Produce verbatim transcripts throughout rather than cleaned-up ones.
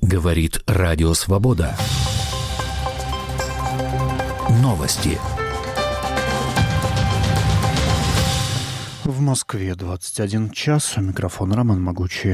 Говорит Радио Свобода. Новости. В Москве двадцать один час. У микрофона Роман Могучий.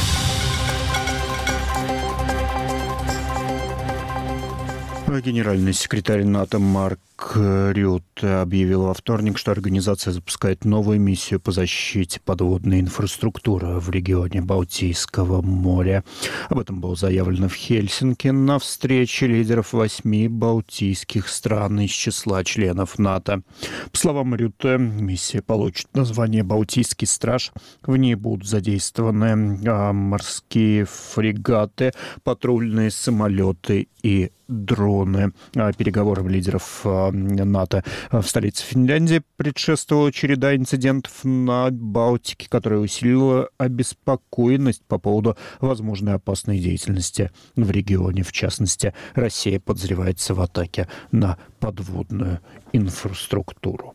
Генеральный секретарь НАТО Марк Рютте объявил во вторник, что организация запускает новую миссию по защите подводной инфраструктуры в регионе Балтийского моря. Об этом было заявлено в Хельсинки на встрече лидеров восьми балтийских стран из числа членов НАТО. По словам Рютте, миссия получит название «Балтийский страж». В ней будут задействованы морские фрегаты, патрульные самолеты и дроны. Переговорам лидеров НАТО в столице Финляндии предшествовала череда инцидентов на Балтике, которая усилила обеспокоенность по поводу возможной опасной деятельности в регионе. В частности, Россия подозревается в атаке на подводную инфраструктуру.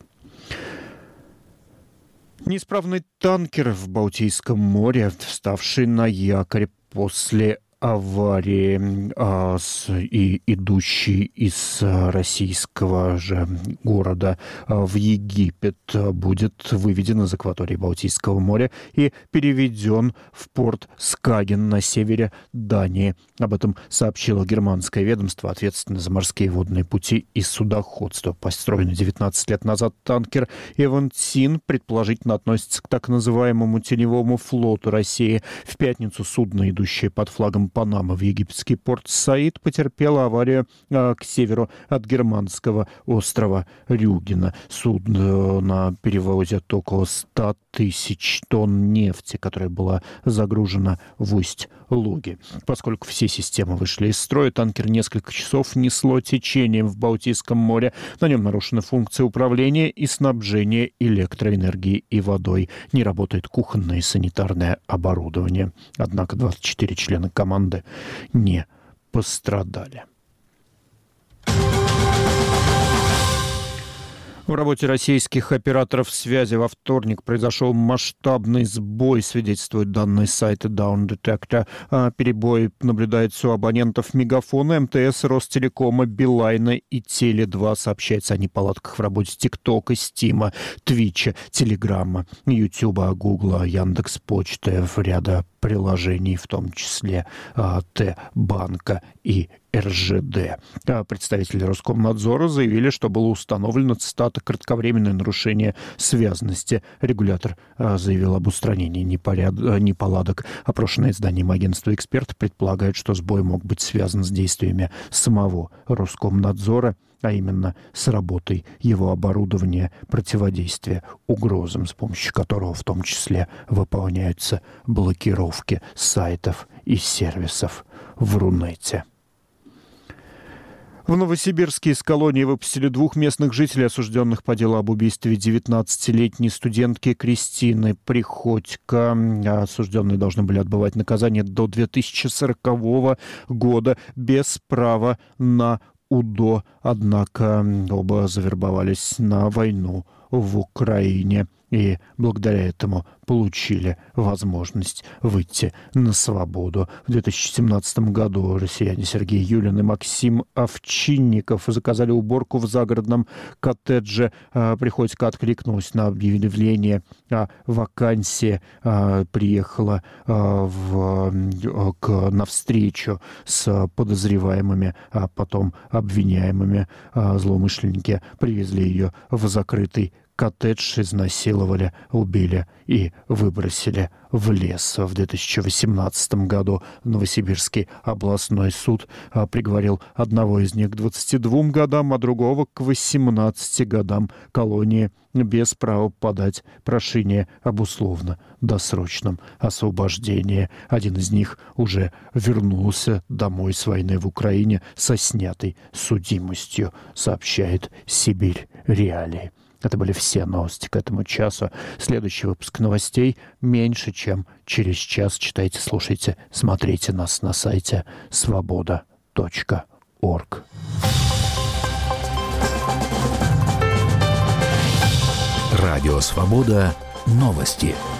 Неисправный танкер в Балтийском море, вставший на якорь после аварии а, с, и идущий из а, российского же города а, в Египет, а, будет выведен из акватории Балтийского моря и переведен в порт Скаген на севере Дании. Об этом сообщило германское ведомство, ответственное за морские водные пути и судоходство. Построенный девятнадцать лет назад танкер «Эвентин» предположительно относится к так называемому теневому флоту России. В пятницу судно, идущее под флагом Панамы в египетский порт Саид, потерпела аварию а, к северу от германского острова Рюгена. Судно перевозит около ста тысяч тонн нефти, которая была загружена в Усть-Луге. Поскольку все системы вышли из строя, танкер несколько часов несло течением в Балтийском море. На нем нарушена функция управления и снабжения электроэнергией и водой. Не работает кухонное и санитарное оборудование. Однако двадцать четыре члена команды не пострадали. В работе российских операторов связи во вторник произошел масштабный сбой, свидетельствуют данные сайта Down Detector. Перебой наблюдается у абонентов Мегафона, МТС, Ростелекома, Билайна и Теле два. Сообщается о неполадках в работе ТикТока, Стима, Твича, Телеграма, Ютуба, Гугла, Яндекс.Почты, ряда приложений, в том числе Т-банка и эр жэ дэ. Представители Роскомнадзора заявили, что было установлено, цитата, кратковременное нарушение связности. Регулятор заявил об устранении непоряд... неполадок. Опрошенное изданием агентства «Эксперт» предполагает, что сбой мог быть связан с действиями самого Роскомнадзора, а именно с работой его оборудования, противодействия угрозам, с помощью которого в том числе выполняются блокировки сайтов и сервисов в Рунете. В Новосибирске из колонии выпустили двух местных жителей, осужденных по делу об убийстве девятнадцатилетней студентки Кристины Приходько. Осужденные должны были отбывать наказание до две тысячи сорокового года без права на УДО, однако оба завербовались на войну в Украине и благодаря этому получили возможность выйти на свободу. В две тысячи семнадцатом году россияне Сергей Юлин и Максим Овчинников заказали уборку в загородном коттедже. Приходько откликнулась на объявление о вакансии, приехала в, к, на встречу с подозреваемыми, а потом обвиняемыми. Злоумышленники привезли ее в закрытый коттедж, изнасиловали, убили и выбросили в лес. В две тысячи восемнадцатом году Новосибирский областной суд приговорил одного из них к двадцати двум годам, а другого к восемнадцати годам колонии без права подать прошение об условно-досрочном освобождении. Один из них уже вернулся домой с войны в Украине со снятой судимостью, сообщает Сибирь Реалии. Это были все новости к этому часу. Следующий выпуск новостей меньше, чем через час. Читайте, слушайте, смотрите нас на сайте свобода точка орг. Радио «Свобода». Новости.